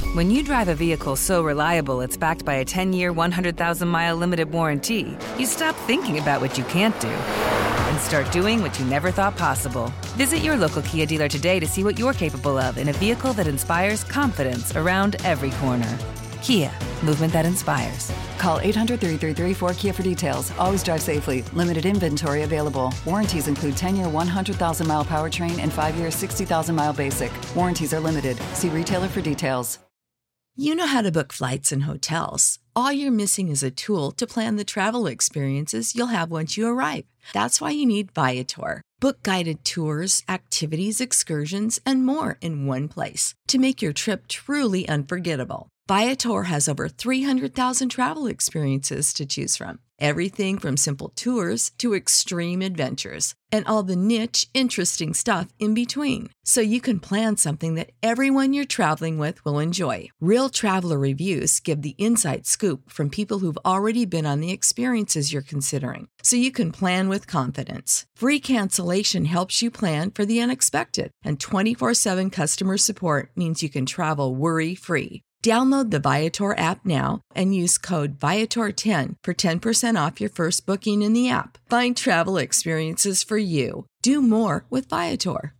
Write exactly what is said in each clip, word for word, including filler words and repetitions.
When you drive a vehicle so reliable it's backed by a ten-year, one hundred thousand mile limited warranty, you stop thinking about what you can't do and start doing what you never thought possible. Visit your local Kia dealer today to see what you're capable of in a vehicle that inspires confidence around every corner. Kia, movement that inspires. Call eight hundred, three three three, four K I A for details. Always drive safely. Limited inventory available. Warranties include ten-year, one hundred thousand mile powertrain and five-year, sixty thousand mile basic. Warranties are limited. See retailer for details. You know how to book flights and hotels. All you're missing is a tool to plan the travel experiences you'll have once you arrive. That's why you need Viator. Book guided tours, activities, excursions, and more in one place to make your trip truly unforgettable. Viator has over three hundred thousand travel experiences to choose from. Everything from simple tours to extreme adventures and all the niche, interesting stuff in between. So you can plan something that everyone you're traveling with will enjoy. Real traveler reviews give the inside scoop from people who've already been on the experiences you're considering. So you can plan with confidence. Free cancellation helps you plan for the unexpected. And twenty-four seven customer support means you can travel worry-free. Download the Viator app now and use code Viator ten for ten percent off your first booking in the app. Find travel experiences for you. Do more with Viator.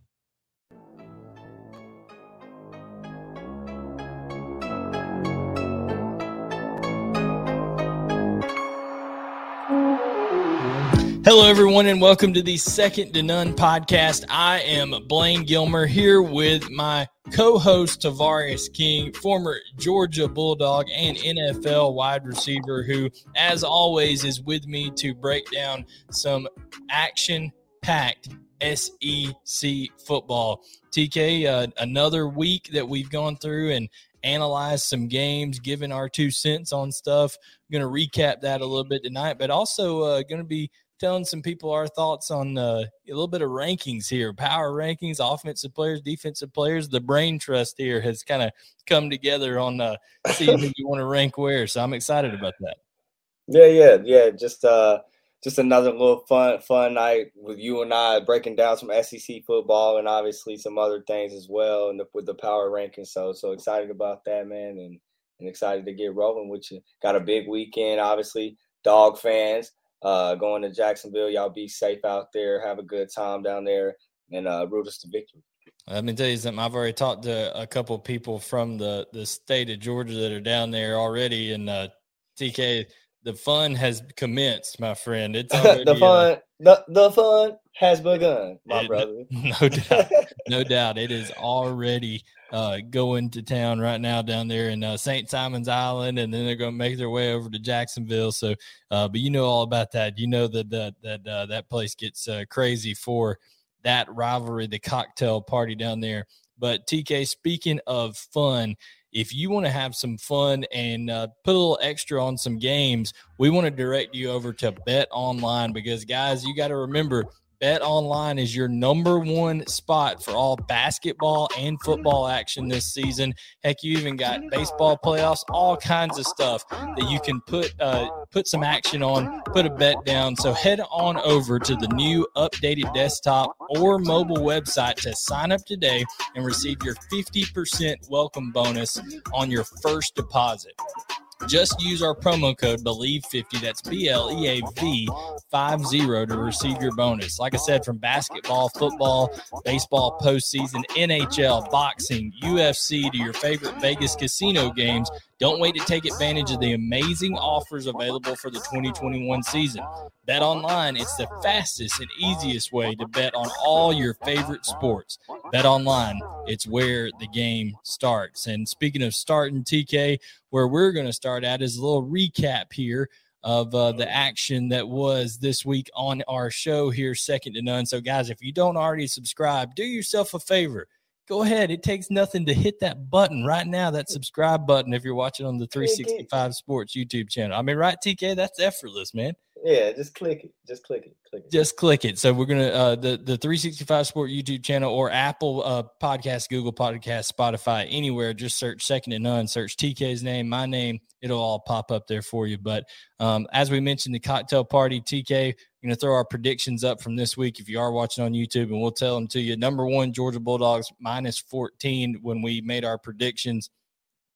Hello, everyone, and welcome to the Second to None podcast. I am Blaine Gilmer here with my co-host Tavarius King, former Georgia Bulldog and N F L wide receiver, who, as always, is with me to break down some action-packed S E C football. T K, uh, another week that we've gone through and analyzed some games, given our two cents on stuff. I'm going to recap that a little bit tonight, but also uh, going to be telling some people our thoughts on uh, a little bit of rankings here, power rankings, offensive players, defensive players. The brain trust here has kind of come together on uh, seeing who you want to rank where. So I'm excited about that. Yeah, yeah, yeah. Just uh, just another little fun, fun night with you and I breaking down some S E C football and obviously some other things as well, and with the power rankings. So, so excited about that, man, and and excited to get rolling with you. Got a big weekend, obviously. Dog fans. Uh, going to Jacksonville, y'all be safe out there. Have a good time down there, and uh, root us to victory. Let me tell you something. I've already talked to a couple of people from the, the state of Georgia that are down there already, and uh, T K, the fun has commenced, my friend. It's already, the fun, uh, the the fun has begun, my it, brother. No doubt, no doubt. It is already uh, going to town right now down there in uh, Saint Simon's Island, and then they're going to make their way over to Jacksonville. So, uh, but you know all about that. You know that that that uh, that place gets uh, crazy for that rivalry, the cocktail party down there. But T K, speaking of fun, if you want to have some fun and uh, put a little extra on some games, we want to direct you over to Bet Online because, guys, you got to remember, Bet Online is your number one spot for all basketball and football action this season. Heck, you even got baseball playoffs, all kinds of stuff that you can put uh, put some action on, put a bet down. So head on over to the new updated desktop or mobile website to sign up today and receive your fifty percent welcome bonus on your first deposit. Just use our promo code Believe fifty, that's B L E A V fifty, to receive your bonus. Like I said, from basketball, football, baseball postseason, N H L, boxing, U F C, to your favorite Vegas casino games, don't wait to take advantage of the amazing offers available for the twenty twenty-one season. Bet Online, it's the fastest and easiest way to bet on all your favorite sports. Bet Online, it's where the game starts. And speaking of starting, T K, where we're going to start at is a little recap here of uh, the action that was this week on our show here, Second to None. So, guys, if you don't already subscribe, do yourself a favor. Go ahead. It takes nothing to hit that button right now, that subscribe button, if you're watching on the three sixty-five Sports YouTube channel. I mean, right, T K? That's effortless, man. Yeah, just click it. Just click it. Click it. Just click it. So we're going to uh, – the, the three sixty-five Sport YouTube channel or Apple uh, Podcast, Google Podcast, Spotify, anywhere, just search Second to None, search T K's name, my name. It'll all pop up there for you. But um, as we mentioned, the cocktail party, T K, we're going to throw our predictions up from this week if you are watching on YouTube, and we'll tell them to you. Number one, Georgia Bulldogs, minus fourteen when we made our predictions.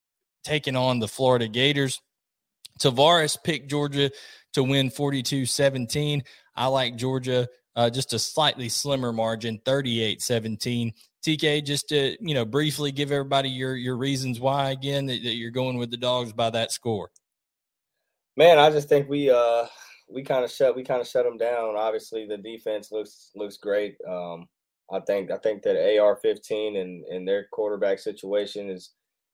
taking on the Florida Gators. Tavares picked Georgia to win forty-two seventeen. I like Georgia uh, just a slightly slimmer margin, thirty-eight seventeen. T K, just to, you know, briefly give everybody your your reasons why, again, that, that you're going with the Dogs by that score. Man, I just think we uh we kind of shut we kind of shut them down. Obviously, the defense looks looks great. Um, I think I think that A R fifteen and, and their quarterback situation is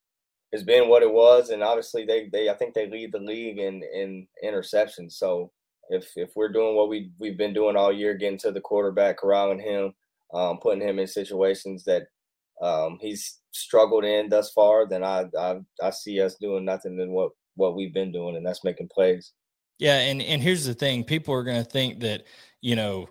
has been what it was, and obviously they they I think they lead the league in in interceptions. So if if we're doing what we we've been doing all year, getting to the quarterback, corralling him, um, putting him in situations that um, he's struggled in thus far, then I, I I see us doing nothing than what what we've been doing, and that's making plays. Yeah, and and here's the thing: people are going to think that, you know,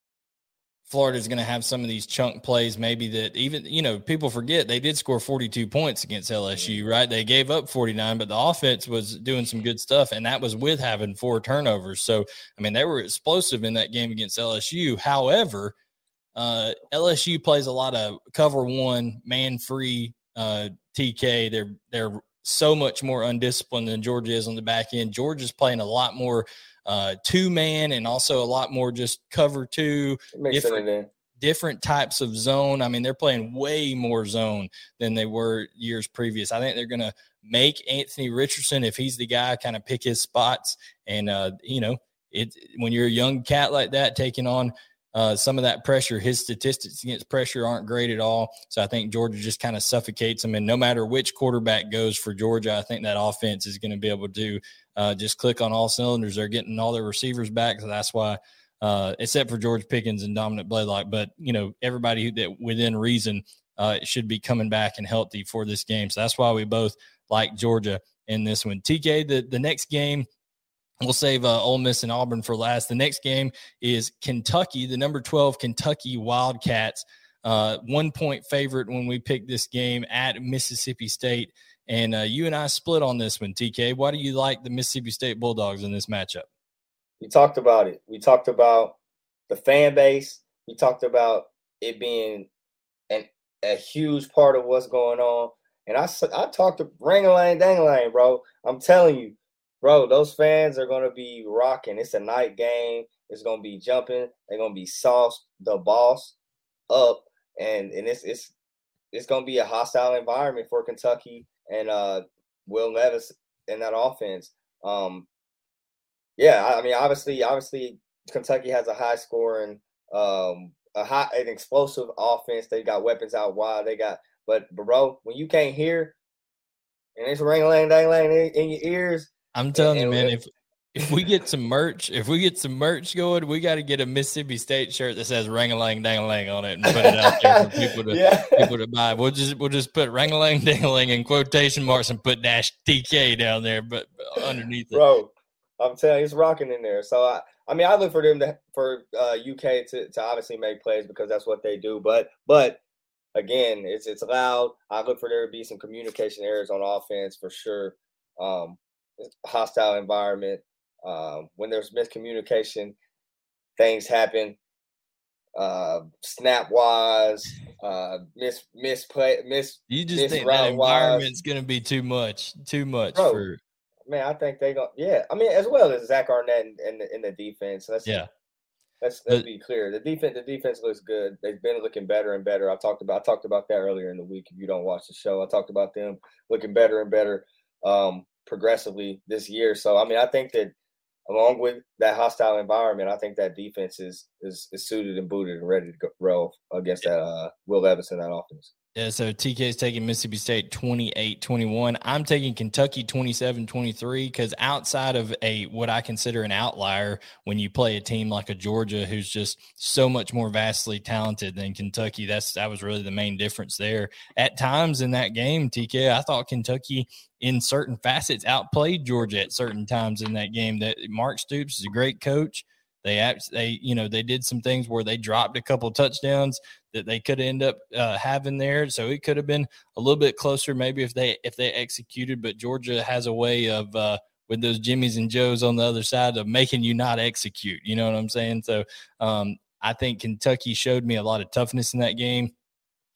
Florida's going to have some of these chunk plays, maybe that even, you know, people forget they did score forty-two points against L S U, right? They gave up forty-nine, but the offense was doing some good stuff, and that was with having four turnovers. So, I mean, they were explosive in that game against L S U. However, uh, L S U plays a lot of cover one, man-free uh, T K. They're they're so much more undisciplined than Georgia is on the back end. Georgia's playing a lot more uh, two-man and also a lot more just cover two, different, different types of zone. I mean, they're playing way more zone than they were years previous. I think they're going to make Anthony Richardson, if he's the guy, kind of pick his spots. And, uh, you know, it when you're a young cat like that taking on Uh, some of that pressure, his statistics against pressure aren't great at all. So I think Georgia just kind of suffocates them. And no matter which quarterback goes for Georgia, I think that offense is going to be able to uh, just click on all cylinders. They're getting all their receivers back. So that's why, uh, except for George Pickens and Dominic Blaylock, but, you know, everybody that within reason uh, should be coming back and healthy for this game. So that's why we both like Georgia in this one. T K, the, the next game, we'll save uh, Ole Miss and Auburn for last. The next game is Kentucky, the number twelve Kentucky Wildcats, uh, one-point favorite when we picked this game at Mississippi State. And uh, you and I split on this one, T K. Why do you like the Mississippi State Bulldogs in this matchup? We talked about it. We talked about the fan base. We talked about it being an, a huge part of what's going on. And I, I talked to Ring-a-Lang, Dang-a-Lang, bro. I'm telling you. Bro, those fans are going to be rocking. It's a night game. It's going to be jumping. They're going to be sauced the boss up. And, and it's it's it's going to be a hostile environment for Kentucky and uh, Will Levis in that offense. Um, yeah, I mean, obviously, obviously Kentucky has a high scoring, um, a high, an explosive offense. They got weapons out wide. They got, but bro, when you can't hear and it's ring-a-lang-dang-lang in, in your ears, I'm telling you, man, if if we get some merch, if we get some merch going, we got to get a Mississippi State shirt that says "Ring-a-lang-dang-a-lang" on it and put it out there for people to yeah. people to buy. We'll just we'll just put "Ring-a-lang-dang-a-lang" in quotation marks and put dash T K down there, but underneath it. Bro, I'm telling you, it's rocking in there. So I, I mean, I look for them to for uh, U K to to obviously make plays because that's what they do. But but again, it's it's loud. I look for there to be some communication errors on offense for sure. Um, hostile environment. Um, when there's miscommunication, things happen. Uh, snap wise, uh, miss misplay, miss. You just miss think that environment's going to be too much, too much Bro, for. Man, I think they go. Yeah, I mean, as well as Zach Arnett in, in the in the defense. Let's, yeah. Let's let's but, be clear. The defense, the defense looks good. They've been looking better and better. I talked about I talked about that earlier in the week. If you don't watch the show, I talked about them looking better and better. Um, progressively this year. So, I mean, I think that along with that hostile environment, I think that defense is is, is suited and booted and ready to go roll against that uh, Will Levis and that offense. Yeah, so T K is taking Mississippi State twenty-eight twenty-one. I'm taking Kentucky twenty-seven twenty-three because outside of a what I consider an outlier when you play a team like a Georgia who's just so much more vastly talented than Kentucky, that's that was really the main difference there. At times in that game, T K, I thought Kentucky in certain facets outplayed Georgia at certain times in that game. That Mark Stoops is a great coach. They, they, you know, they did some things where they dropped a couple of touchdowns that they could end up uh, having there. So it could have been a little bit closer, maybe if they if they executed. But Georgia has a way of uh, with those Jimmies and Joes on the other side of making you not execute. You know what I'm saying? So um, I think Kentucky showed me a lot of toughness in that game.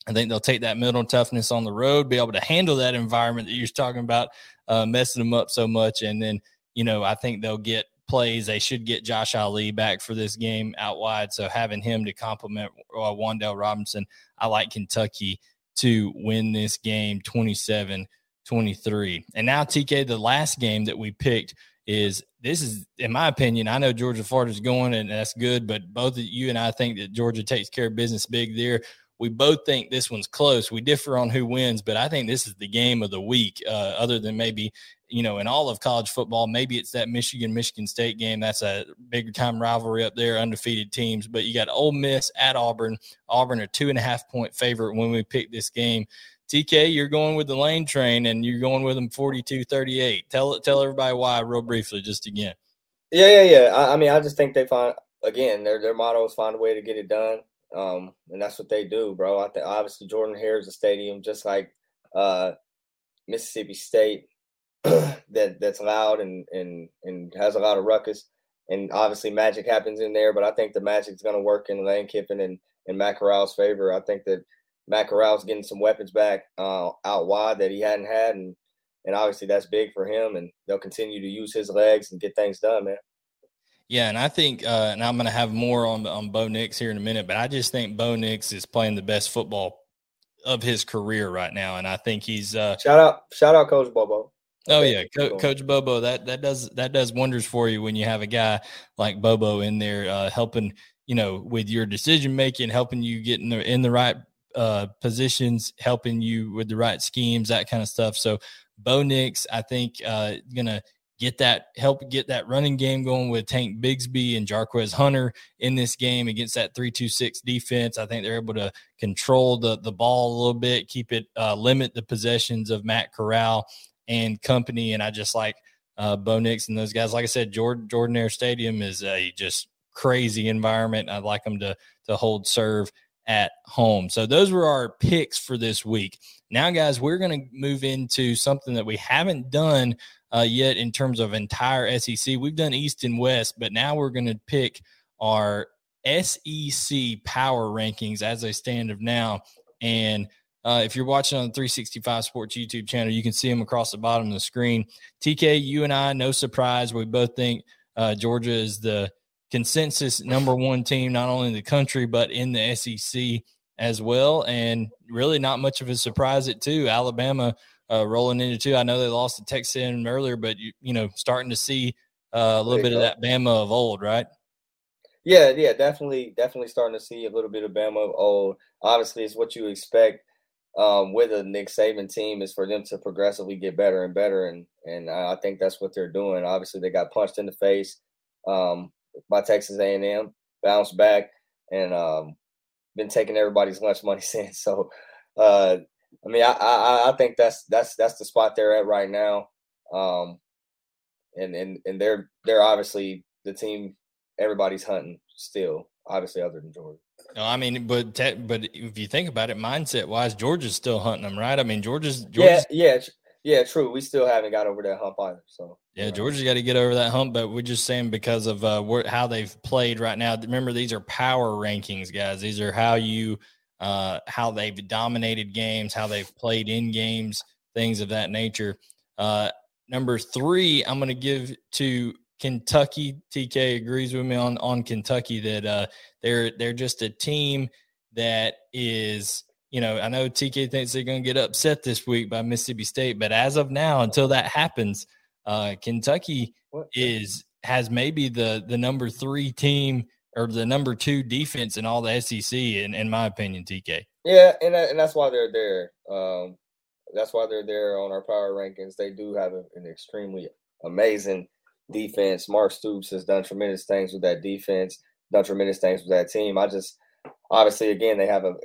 I think they'll take that mental toughness on the road, be able to handle that environment that you're talking about, uh, messing them up so much. And then, you know, I think they'll get plays. They should get Josh Ali back for this game out wide. So having him to complement uh, Wan'Dale Robinson, I like Kentucky to win this game twenty-seven twenty-three. And now, T K, the last game that we picked is this is, in my opinion, I know Georgia Florida's going, and that's good, but both of you and I think that Georgia takes care of business big there. We both think this one's close. We differ on who wins, but I think this is the game of the week, uh, other than maybe, you know, in all of college football. Maybe it's that Michigan-Michigan State game. That's a big-time rivalry up there, undefeated teams. But you got Ole Miss at Auburn. Auburn a two-and-a-half-point favorite when we pick this game. T K, you're going with the Lane train, and you're going with them forty-two thirty-eight. Tell tell everybody why real briefly, just again. Yeah, yeah, yeah. I, I mean, I just think they find, again, their their motto is find a way to get it done. Um, and that's what they do, bro. I think obviously Jordan Hare is a stadium just like uh, Mississippi State that that's loud and, and and has a lot of ruckus. And obviously magic happens in there, but I think the magic's going to work in Lane Kiffin and, and Matt Corral's favor. I think that Matt Corral's getting some weapons back uh, out wide that he hadn't had, and and obviously that's big for him. And they'll continue to use his legs and get things done, man. Yeah, and I think, uh, and I'm going to have more on on Bo Nix here in a minute, but I just think Bo Nix is playing the best football of his career right now, and I think he's uh, shout out, shout out, Coach Bobo. Oh yeah, Co- Coach Bobo. That that does that does wonders for you when you have a guy like Bobo in there uh, helping, you know, with your decision making, helping you get in the in the right uh, positions, helping you with the right schemes, that kind of stuff. So Bo Nix, I think, uh, gonna. Get that help get that running game going with Tank Bigsby and Jarquez Hunter in this game against that three two six defense. I think they're able to control the, the ball a little bit, keep it, uh, limit the possessions of Matt Corral and company. And I just like uh, Bo Nix and those guys. Like I said, Jordan, Jordan Air Stadium is a just crazy environment. I'd like them to, to hold serve at home. So those were our picks for this week. Now, guys, we're going to move into something that we haven't done Uh, yet in terms of entire S E C. We've done East and West, but now we're going to pick our S E C power rankings as they stand of now. And uh, if you're watching on the three sixty-five Sports YouTube channel, you can see them across the bottom of the screen. T K, you and I, no surprise, we both think uh, Georgia is the consensus number one team, not only in the country, but in the S E C as well. And really not much of a surprise at two. Alabama Uh, rolling into two. I know they lost to Texas A and M earlier, but you, you know, starting to see uh, a little bit go. of that Bama of old, right? Yeah, yeah, definitely, definitely starting to see a little bit of Bama of old. Obviously, it's what you expect um, with a Nick Saban team is for them to progressively get better and better, and and I think that's what they're doing. Obviously, they got punched in the face um, by Texas A and M, bounced back, and um, been taking everybody's lunch money since. So. Uh, I mean, I, I I think that's that's that's the spot they're at right now, um, and and and they're they're obviously the team everybody's hunting still, obviously other than Georgia. No, I mean, but te- but if you think about it, mindset wise, Georgia's still hunting them, right? I mean, Georgia's, Georgia's yeah yeah yeah true. We still haven't got over that hump either. So yeah, Georgia's got to get over that hump, but we're just saying because of uh, where, how they've played right now. Remember, these are power rankings, guys. These are how you. Uh, how they've dominated games, how they've played in games, things of that nature. Uh, number three, I'm going to give to Kentucky. T K agrees with me on, on Kentucky that uh, they're they're just a team that is, you know, I know T K thinks they're going to get upset this week by Mississippi State, but as of now, until that happens, uh, Kentucky what? is has maybe the the number three team or the number two defense in all the S E C, in, in my opinion, T K. Yeah, and that, and that's why they're there. Um, that's why they're there on our power rankings. They do have a, an extremely amazing defense. Mark Stoops has done tremendous things with that defense, done tremendous things with that team. I just, obviously, again, they have a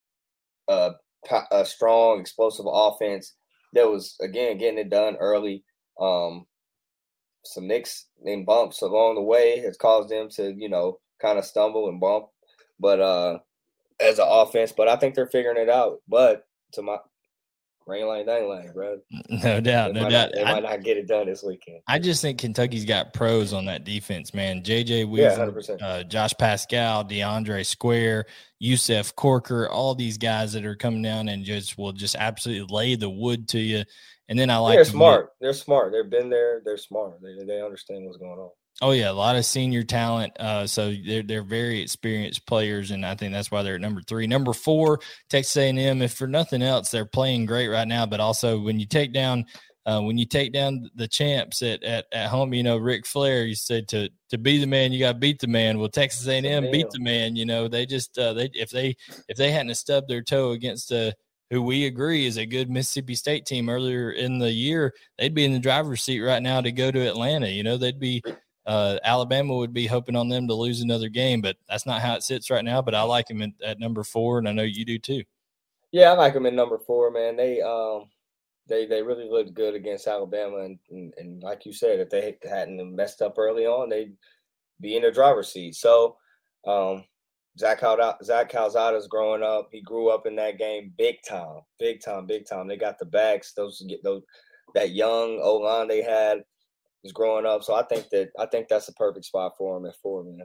a, a, a strong, explosive offense that was, again, getting it done early. Um, some nicks and bumps along the way has caused them to, you know, kind of stumble and bump, but uh, as an offense, but I think they're figuring it out. But to my Rain like dang like, bro. No doubt, They no might doubt. Not, they I, might not get it done this weekend. I just think Kentucky's got pros on that defense, man. J J Yeah, Weaver, one hundred percent. uh, Josh Pascal, DeAndre Square, Yusef Corker, all these guys that are coming down and just will just absolutely lay the wood to you. And then I like they're to smart. Get, they're smart. They've been there. They're smart. They they understand what's going on. Oh yeah, a lot of senior talent. Uh, so they're they're very experienced players, and I think that's why they're at number three. Number four, Texas A and M. If for nothing else, they're playing great right now. But also, when you take down uh, when you take down the champs at, at at home, you know Ric Flair, you said to to be the man, you got to beat the man. Well, Texas A and M beat the man. You know they just uh, they if they if they hadn't stubbed their toe against a who we agree is a good Mississippi State team earlier in the year, they'd be in the driver's seat right now to go to Atlanta. You know they'd be. Uh, Alabama would be hoping on them to lose another game, but that's not how it sits right now. But I like him at, at number four, and I know you do too. Yeah, I like him at number four, man. They um they they really looked good against Alabama, and, and, and like you said, if they hadn't messed up early on, they'd be in the driver's seat. So um, Zach Cal- Zach Calzada's growing up. He grew up in that game big time, big time, big time. They got the backs. Those get those that young O-line they had. Is growing up, so I think that I think that's a perfect spot for him at four, man.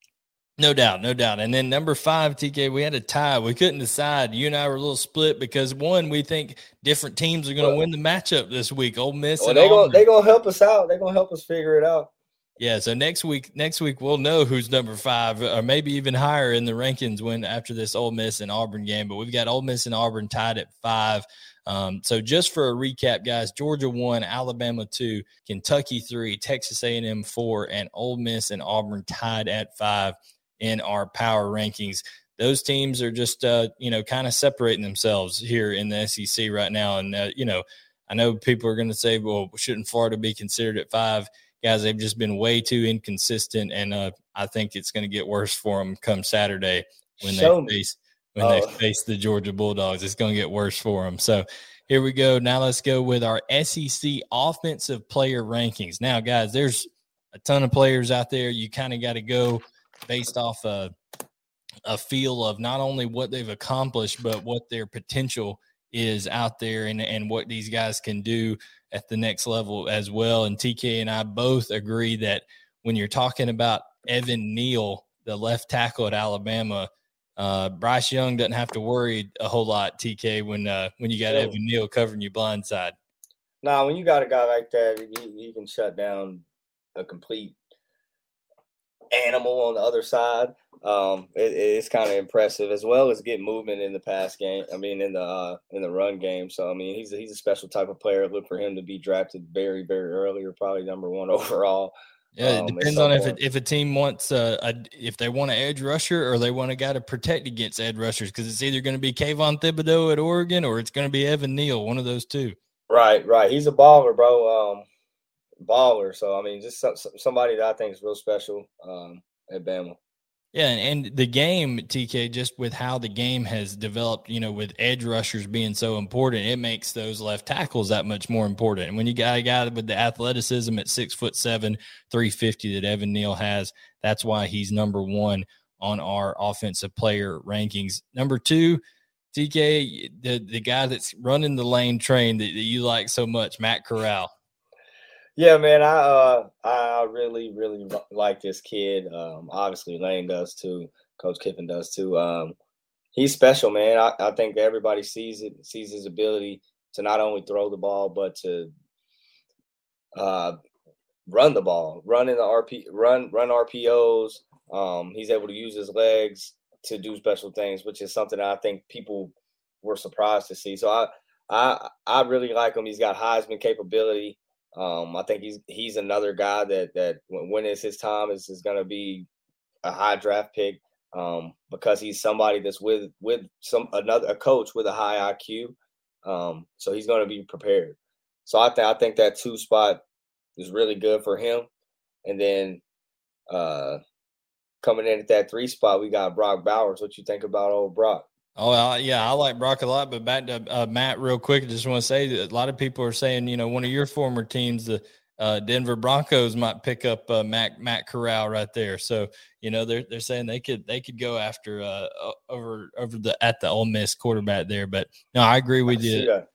No doubt, no doubt. And then number five, T K, we had a tie. We couldn't decide. You and I were a little split because one, we think different teams are going to well, win the matchup this week. Ole Miss well, and they Auburn. Gonna, they gonna help us out. They're gonna help us figure it out. Yeah. So next week, next week we'll know who's number five, or maybe even higher in the rankings when after this Ole Miss and Auburn game. But we've got Ole Miss and Auburn tied at five. Um, so just for a recap, guys, Georgia one, Alabama two, Kentucky three, Texas A and M four, and Ole Miss and Auburn tied at five in our power rankings. Those teams are just, uh, you know, kind of separating themselves here in the S E C right now. And, uh, you know, I know people are going to say, well, shouldn't Florida be considered at five? Guys, they've just been way too inconsistent, and uh, I think it's going to get worse for them come Saturday when Show they me. face When oh. they face the Georgia Bulldogs. It's going to get worse for them. So here we go. Now let's go with our S E C offensive player rankings. Now, guys, there's a ton of players out there. You kind of got to go based off a, a feel of not only what they've accomplished, but what their potential is out there and, and what these guys can do at the next level as well. And T K and I both agree that when you're talking about Evan Neal, the left tackle at Alabama, Uh, Bryce Young doesn't have to worry a whole lot, T K, when uh, when you got yeah. Evan Neal covering your blind side. Nah, when you got a guy like that, he, he can shut down a complete animal on the other side. Um, it, it's kind of impressive, as well as get movement in the pass game. I mean, in the uh, in the run game. So I mean, he's a, he's a special type of player. Look for him to be drafted very very early, or probably number one overall. Yeah, it depends um, on if it, if a team wants uh, a if they want an edge rusher or they want a guy to protect against edge rushers, because it's either going to be Kayvon Thibodeau at Oregon or it's going to be Evan Neal, one of those two. Right, right. He's a baller, bro. Um, baller. So I mean, just some, somebody that I think is real special um, at Bama. Yeah, and, and the game, T K, just with how the game has developed, you know, with edge rushers being so important, it makes those left tackles that much more important. And when you got a guy with the athleticism at six foot seven, three fifty that Evan Neal has, that's why he's number one on our offensive player rankings. Number two, T K, the, the guy that's running the lane train that, that you like so much, Matt Corral. Yeah, man, I uh, I really, really like this kid. Um, obviously, Lane does too. Coach Kiffin does too. Um, he's special, man. I, I think everybody sees it, sees his ability to not only throw the ball, but to uh, run the ball, run in the R P, run run R P Os. Um, he's able to use his legs to do special things, which is something that I think people were surprised to see. So I, I, I really like him. He's got Heisman capability. Um, I think he's he's another guy that that when it's his time is is going to be a high draft pick um, because he's somebody that's with with some another a coach with a high I Q. Um, so he's going to be prepared. So I think I think that two spot is really good for him. And then uh, coming in at that three spot, we got Brock Bowers. What you think about old Brock? Oh, uh, yeah, I like Brock a lot. But back to uh, Matt real quick, I just want to say that a lot of people are saying, you know, one of your former teams, the uh, Denver Broncos, might pick up uh, Matt Matt Corral right there. So, you know, they're they're saying they could they could go after uh, over over the at the Ole Miss quarterback there. But no, I agree with I you.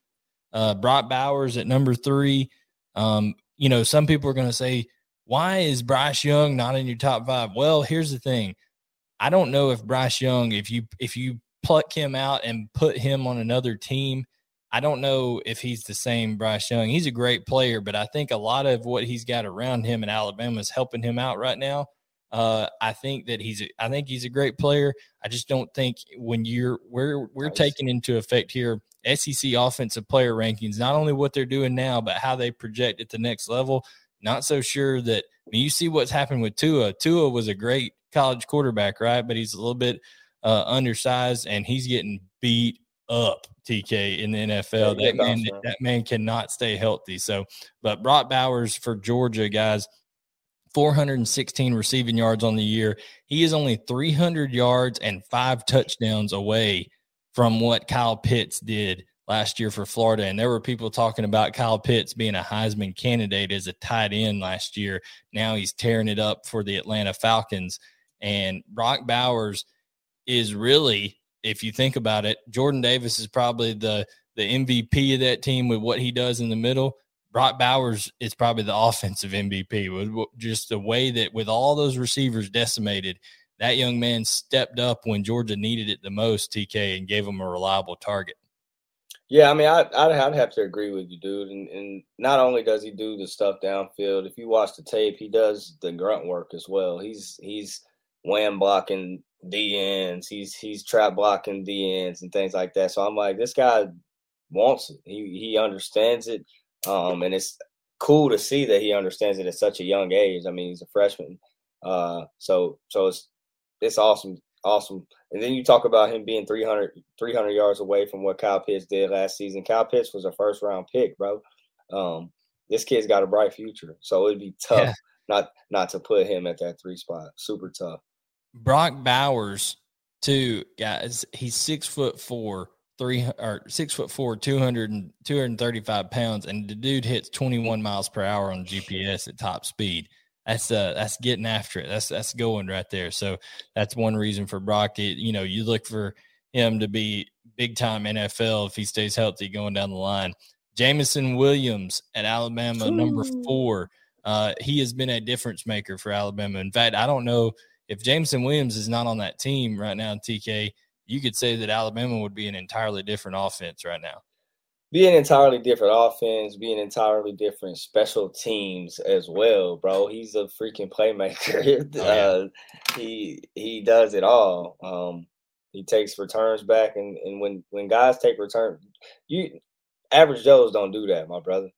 Uh, Brock Bowers at number three. Um, you know, some people are going to say, why is Bryce Young not in your top five? Well, here's the thing. I don't know if Bryce Young, if you if you pluck him out and put him on another team, I don't know if he's the same Bryce Young. He's a great player, but I think a lot of what he's got around him in Alabama is helping him out right now. Uh, I think that he's a, I think he's a great player. I just don't think when you're we're we're taking into effect here S E C offensive player rankings, not only what they're doing now, but how they project at the next level. Not so sure that I mean, you see what's happened with Tua. Tua was a great college quarterback, right? But he's a little bit uh, undersized, and he's getting beat up, T K, in the N F L. Yeah, that man, that man cannot stay healthy. So, but Brock Bowers for Georgia, guys, four hundred sixteen receiving yards on the year. He is only three hundred yards and five touchdowns away from what Kyle Pitts did last year for Florida. And there were people talking about Kyle Pitts being a Heisman candidate as a tight end last year. Now he's tearing it up for the Atlanta Falcons. And Brock Bowers is really, if you think about it, Jordan Davis is probably the, the M V P of that team with what he does in the middle. Brock Bowers is probably the offensive M V P with just the way that with all those receivers decimated, that young man stepped up when Georgia needed it the most, T K, and gave him a reliable target. Yeah, I mean, I, I'd, I'd have to agree with you, dude. And, and not only does he do the stuff downfield, if you watch the tape, he does the grunt work as well. He's he's wham blocking D Ns, he's he's trap blocking D Ns and things like that. So I'm like, this guy wants it. He he understands it, um, and it's cool to see that he understands it at such a young age. I mean, he's a freshman, uh, so so it's it's awesome. Awesome. And then you talk about him being three hundred, three hundred yards away from what Kyle Pitts did last season. Kyle Pitts was a first round pick, bro. Um, this kid's got a bright future. So it'd be tough yeah. not not to put him at that three spot. Super tough. Brock Bowers, too, guys, he's six foot four, three or six foot four, two hundred and two hundred thirty-five pounds, and the dude hits twenty-one miles per hour on G P S at top speed. That's uh, that's getting after it. That's that's going right there. So that's one reason for Brock. It, you know, you look for him to be big time N F L if he stays healthy going down the line. Jameson Williams at Alabama, Ooh. number four. Uh, he has been a difference maker for Alabama. In fact, I don't know if Jameson Williams is not on that team right now, T K, you could say that Alabama would be an entirely different offense right now. Be an entirely different offense, be an entirely different special teams as well, bro. He's a freaking playmaker. Oh, yeah. uh, he he does it all. Um, he takes returns back, and, and when, when guys take return, you average Joes don't do that, my brother.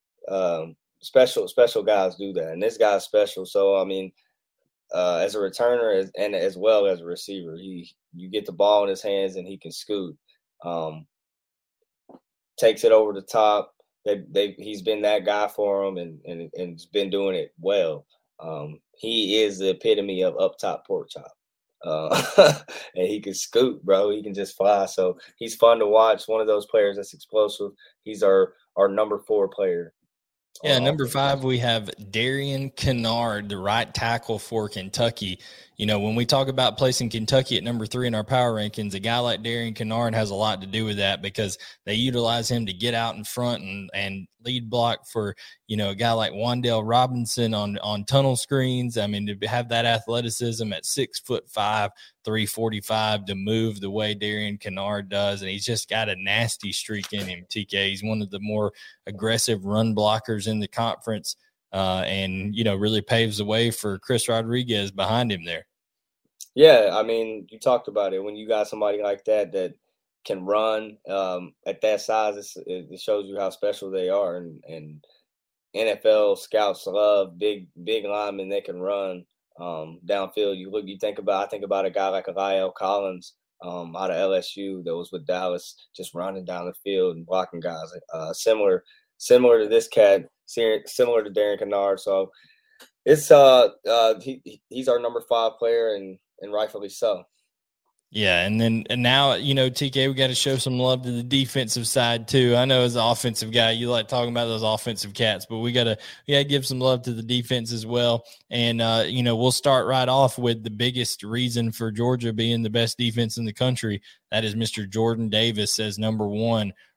Um, special special guys do that, and this guy's special. So I mean, uh, as a returner as, and as well as a receiver, he you get the ball in his hands and he can scoot. Um, takes it over the top. They, they, he's been that guy for him, and and and has been doing it well. Um, he is the epitome of up top pork chop, uh, and he can scoot, bro. He can just fly. So he's fun to watch. One of those players that's explosive. He's our our number four player. Yeah, number five, we have Darian Kinnard, the right tackle for Kentucky. You know, when we talk about placing Kentucky at number three in our power rankings, a guy like Darian Kinnard has a lot to do with that because they utilize him to get out in front and, and lead block for, you know, a guy like Wan'Dale Robinson on, on tunnel screens. I mean, to have that athleticism at six foot five, three forty-five to move the way Darian Kinnard does. And he's just got a nasty streak in him, T K. He's one of the more aggressive run blockers in the conference. Uh, and, you know, really paves the way for Chris Rodriguez behind him there. Yeah, I mean, you talked about it. When you got somebody like that that can run um, at that size, it shows you how special they are. And, and N F L scouts love big, big linemen that can run um, downfield. You look, you think about, I think about a guy like La'el Collins um, out of L S U that was with Dallas, just running down the field and blocking guys. Uh, similar, similar to this cat. Similar to Darian Kinnard, so it's uh, uh he he's our number five player, and and rightfully so. Yeah, and then and now you know T K, we got to show some love to the defensive side too. I know as an offensive guy, you like talking about those offensive cats, but we gotta we gotta give some love to the defense as well. And uh, you know we'll start right off with the biggest reason for Georgia being the best defense in the country. That is Mister Jordan Davis as number one.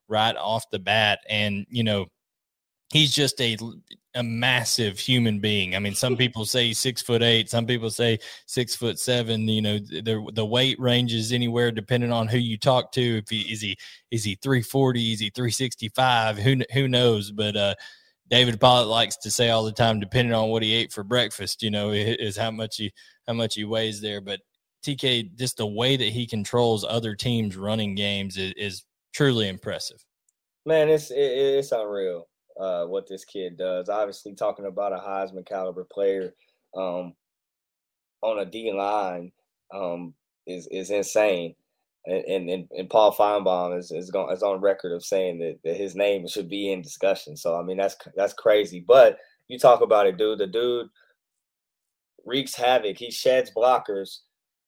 right off the bat. And, you know, he's just a, a massive human being. I mean, some people say six foot eight, some people say six foot seven, you know, the, the weight ranges anywhere depending on who you talk to. If he, is he, is he three forty, is he three sixty-five? Who, who knows? But, uh, David Pollack likes to say all the time, depending on what he ate for breakfast, you know, is how much he, how much he weighs there. But T K, just the way that he controls other teams' running games is, is truly impressive. Man, it's, it, it's unreal. Uh, what this kid does. Obviously, talking about a Heisman caliber player um, on a D line um, is is insane. And and, and Paul Feinbaum is is, going, is on record of saying that, that his name should be in discussion. So I mean that's that's crazy. But you talk about it, dude. The dude wreaks havoc. He sheds blockers.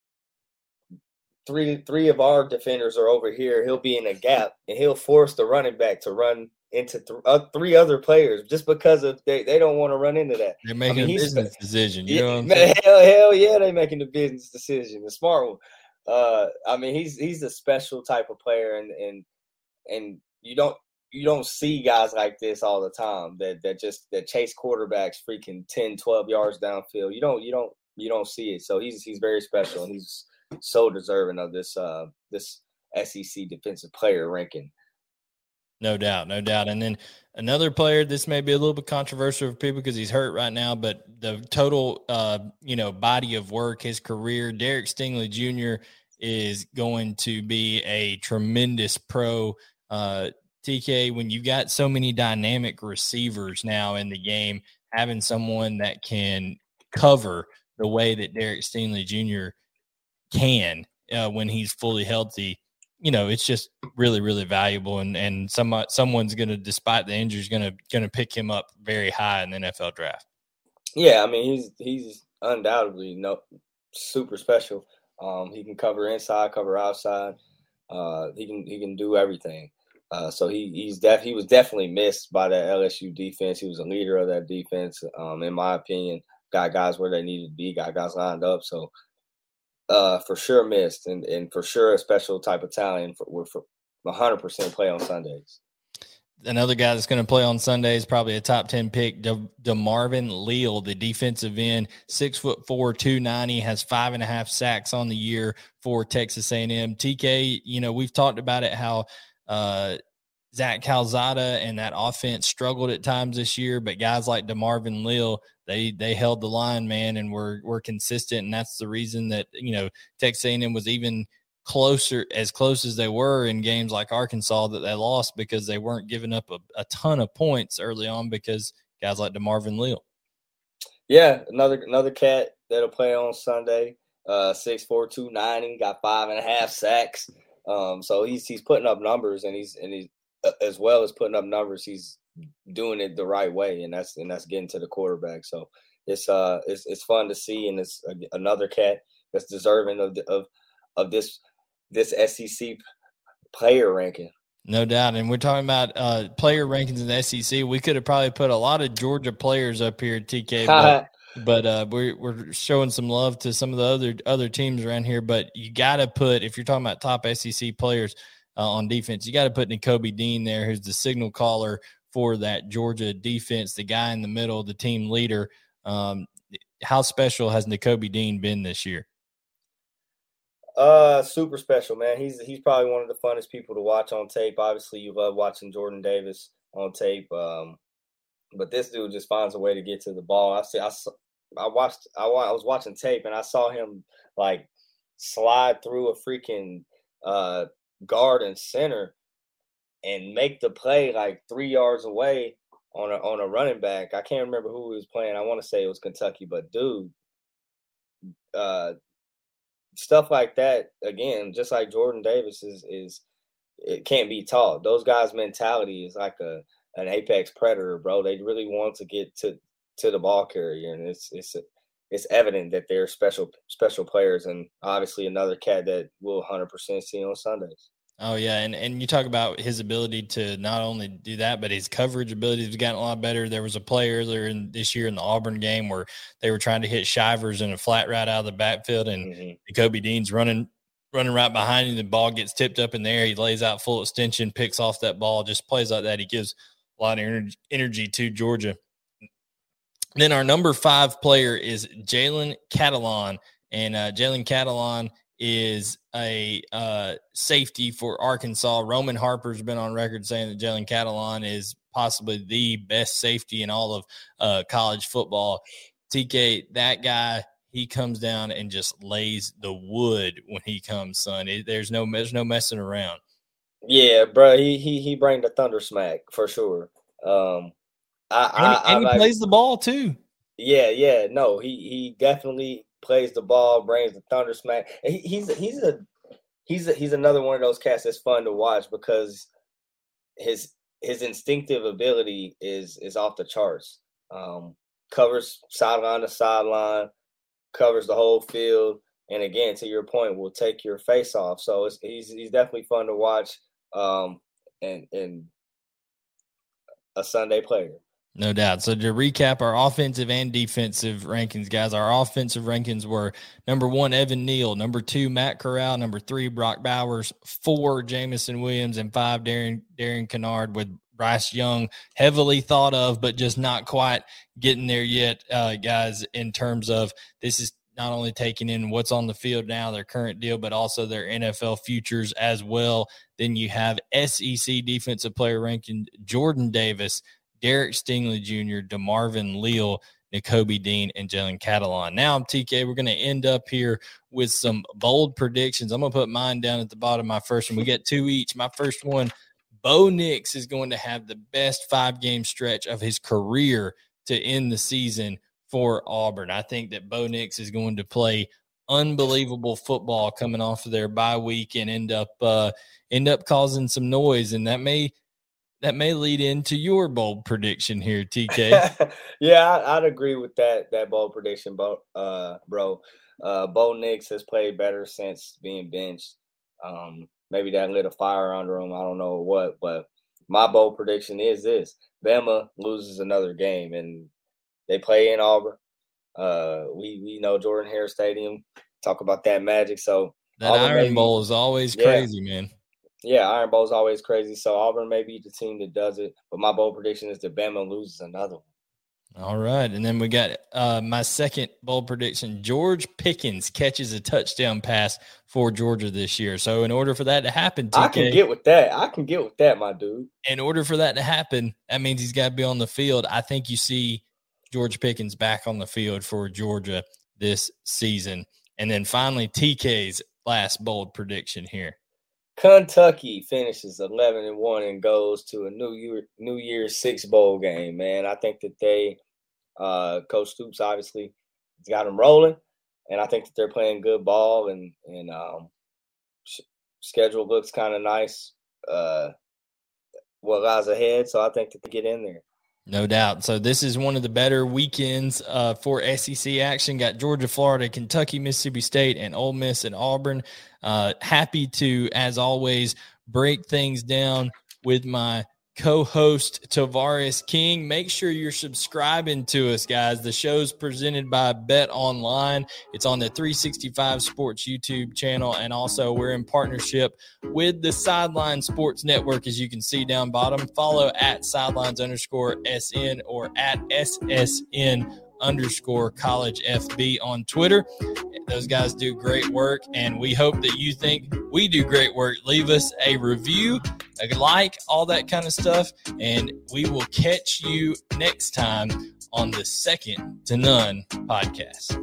Three three of our defenders are over here. He'll be in a gap and he'll force the running back to run into th- uh, three other players just because of they, they don't want to run into that. They're making I mean, a business decision. You yeah, know what I'm man, saying? Hell, hell yeah, they're making the business decision, the smart one. Uh, I mean, he's he's a special type of player, and and and you don't you don't see guys like this all the time that that just that chase quarterbacks freaking ten, twelve yards downfield. You don't you don't you don't see it. So he's he's very special, and he's so deserving of this uh this S E C defensive player ranking. No doubt, no doubt. And then another player, this may be a little bit controversial for people because he's hurt right now, but the total, uh, you know, body of work, his career, Derek Stingley Junior is going to be a tremendous pro. Uh, T K, when you got so many dynamic receivers now in the game, having someone that can cover the way that Derek Stingley Junior can uh, when he's fully healthy, you know, it's just really, really valuable. And, and some, someone's going to, despite the injuries, going to, going to pick him up very high in the N F L draft. Yeah. I mean, he's, he's undoubtedly no super special. Um, he can cover inside, cover outside. Uh, he can, he can do everything. Uh, so he, he's def he was definitely missed by that L S U defense. He was a leader of that defense. Um, in my opinion, got guys where they needed to be, got guys lined up. So, Uh, for sure missed, and, and for sure a special type of talent for, for one hundred percent play on Sundays. Another guy that's going to play on Sundays, probably a top ten pick, De- DeMarvin Leal, the defensive end, six foot four, two ninety, has five and a half sacks on the year for Texas A and M. T K, you know, we've talked about it, how uh, Zach Calzada and that offense struggled at times this year, but guys like DeMarvin Leal, They they held the line, man, and were were consistent, and that's the reason that, you know, Texas A and M was even closer, as close as they were in games like Arkansas that they lost, because they weren't giving up a, a ton of points early on because guys like DeMarvin Leal. Yeah, another another cat that'll play on Sunday. Uh, six four, two ninety, got five and a half sacks. Um, so he's he's putting up numbers, and he's and he's uh, as well as putting up numbers, he's doing it the right way, and that's and that's getting to the quarterback. So it's uh it's it's fun to see, and it's a, another cat that's deserving of the, of of this this S E C player ranking. No doubt. And we're talking about uh player rankings in the S E C. We could have probably put a lot of Georgia players up here, T K, but, but uh we're we're showing some love to some of the other other teams around here. But you got to put, if you're talking about top S E C players uh, on defense, you got to put Nakobe Dean there, who's the signal caller for that Georgia defense, the guy in the middle, the team leader. Um, how special has Nakobe Dean been this year? Uh, super special, man. He's he's probably one of the funnest people to watch on tape. Obviously, you love watching Jordan Davis on tape, um, but this dude just finds a way to get to the ball. I see. I, I watched. I, I was watching tape, and I saw him like slide through a freaking uh, guard and center and make the play like three yards away on a on a running back. I can't remember who he was playing. I want to say it was Kentucky, but dude, uh, stuff like that, again, just like Jordan Davis is is it can't be taught. Those guys' mentality is like a an apex predator, bro. They really want to get to to the ball carrier, and it's it's it's evident that they're special special players, and obviously another cat that we'll one hundred percent see on Sundays. Oh, yeah, and and you talk about his ability to not only do that, but his coverage ability has gotten a lot better. There was a play earlier in this year in the Auburn game where they were trying to hit Shivers in a flat route out of the backfield, and mm-hmm. Nakobe Dean's running running right behind him. The ball gets tipped up in the air. He lays out full extension, picks off that ball, just plays like that. He gives a lot of energy, energy to Georgia. Then our number five player is Jalen Catalon. And uh, Jalen Catalon is a uh, safety for Arkansas. Roman Harper's been on record saying that Jalen Catalon is possibly the best safety in all of uh, college football. T K, that guy, he comes down and just lays the wood when he comes, son. It, there's no there's no messing around. Yeah, bro, he he he bring the thunder smack for sure. Um, I, and, I, and I, he I, plays the ball too. Yeah, yeah, no, he he definitely plays the ball, brings the thunder smack. He, he's he's a he's a, he's another one of those cats that's fun to watch because his his instinctive ability is is off the charts. Um, covers sideline to sideline, covers the whole field, and again, to your point, will take your face off. So it's, he's he's definitely fun to watch, um, and and a Sunday player. No doubt. So to recap our offensive and defensive rankings, guys, our offensive rankings were number one, Evan Neal, number two, Matt Corral, number three, Brock Bowers, four, Jamison Williams, and five, Darian, Darian Kennard, with Bryce Young heavily thought of, but just not quite getting there yet, uh, guys, in terms of this is not only taking in what's on the field now, their current deal, but also their N F L futures as well. Then you have S E C defensive player ranking, Jordan Davis, Derek Stingley Junior, DeMarvin Leal, Nakobe Dean, and Jalen Catalon. Now, T K, we're going to end up here with some bold predictions. I'm going to put mine down at the bottom of my first one. We get two each. My first one, Bo Nix is going to have the best five-game stretch of his career to end the season for Auburn. I think that Bo Nix is going to play unbelievable football coming off of their bye week and end up uh, end up causing some noise, and that may – That may lead into your bold prediction here, T K. Yeah, I, I'd agree with that that bold prediction, bro. Uh, bro, uh, Bo Nix has played better since being benched. Um, maybe that lit a fire under him. I don't know what, but my bold prediction is this: Bama loses another game, and they play in Auburn. Uh, we we know Jordan Hare Stadium. Talk about that magic. So that Auburn Iron maybe, Bowl is always yeah. crazy, man. Yeah, Iron Bowl is always crazy. So Auburn may be the team that does it, but my bold prediction is that Bama loses another one. All right, and then we got uh, my second bold prediction: George Pickens catches a touchdown pass for Georgia this year. So in order for that to happen, T K, I can get with that. I can get with that, my dude. In order for that to happen, that means he's got to be on the field. I think you see George Pickens back on the field for Georgia this season. And then finally, T K's last bold prediction here. Kentucky finishes eleven and one and goes to a New Year New Year's Six bowl game. Man, I think that they, uh, Coach Stoops obviously has got them rolling, and I think that they're playing good ball, and and um, sh- schedule looks kind of nice. Uh, what lies ahead, so I think that they get in there. No doubt. So this is one of the better weekends uh, for S E C action. Got Georgia, Florida, Kentucky, Mississippi State, and Ole Miss and Auburn. Uh, happy to, as always, break things down with my co-host Tavares King. Make sure you're subscribing to us, guys. The show's presented by Bet Online. It's on the three sixty-five Sports YouTube channel, and also we're in partnership with the Sideline Sports Network, as you can see down bottom. Follow at sidelines underscore SN or at S S N underscore college F B on Twitter. Those guys do great work, and we hope that you think we do great work. Leave us a review, a like, all that kind of stuff, and we will catch you next time on the Second to None podcast.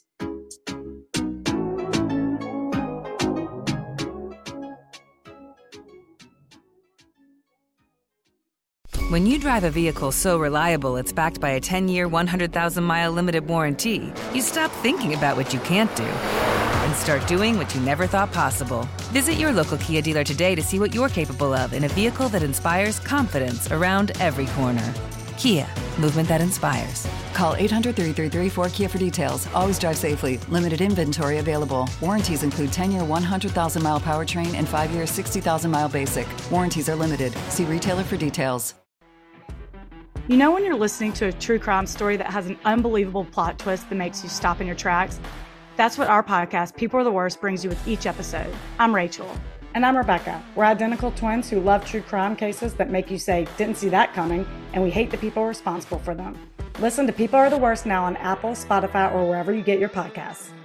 When you drive a vehicle so reliable it's backed by a ten-year, one hundred thousand mile limited warranty, you stop thinking about what you can't do and start doing what you never thought possible. Visit your local Kia dealer today to see what you're capable of in a vehicle that inspires confidence around every corner. Kia, movement that inspires. Call eight hundred, three three three, four K I A for details. Always drive safely. Limited inventory available. Warranties include ten-year, one hundred thousand mile powertrain and five-year, sixty thousand mile basic. Warranties are limited. See retailer for details. You know when you're listening to a true crime story that has an unbelievable plot twist that makes you stop in your tracks? That's what our podcast, People Are the Worst, brings you with each episode. I'm Rachel. And I'm Rebecca. We're identical twins who love true crime cases that make you say, didn't see that coming, and we hate the people responsible for them. Listen to People Are the Worst now on Apple, Spotify, or wherever you get your podcasts.